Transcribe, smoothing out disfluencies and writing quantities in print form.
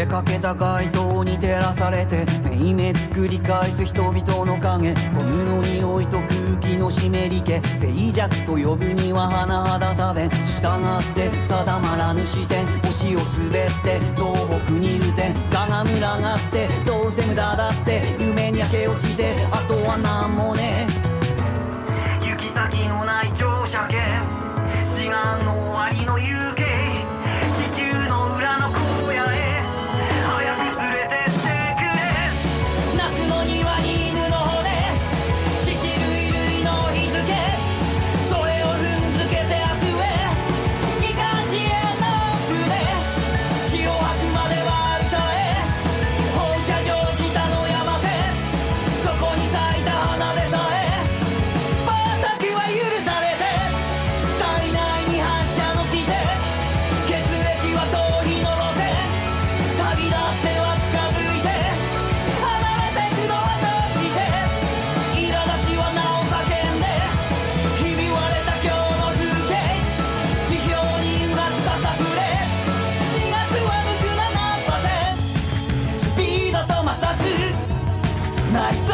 けかけた街灯に照らされてめいめつ繰り返す人々の影、ゴムの匂いと空気の湿り気、静寂と呼ぶには甚だ多弁、従って定まらぬ視点、星を滑って東北にいる点、我が群がってどうせ無駄だって夢に焼け落ちてあとはなんもねえ、行き先のない乗車券、志願の終わりの夕景、地球の裏の荒野へ早く連れてってくれ、夏の庭に犬の骨、獅子類類の日付、それを踏んづけて明日へ機関士への船、血を吐くまでは歌え、放射状北の山瀬、そこに咲いた花でさえ全くは許されて、体内に反射の来て、血液は逃避の路線、旅立っては近づいて離れてくのはどうして、苛立ちはなお叫んでひび割れた今日の風景、地表にうなつささくれ、2月は無垢な難破線、スピードと摩擦ナイト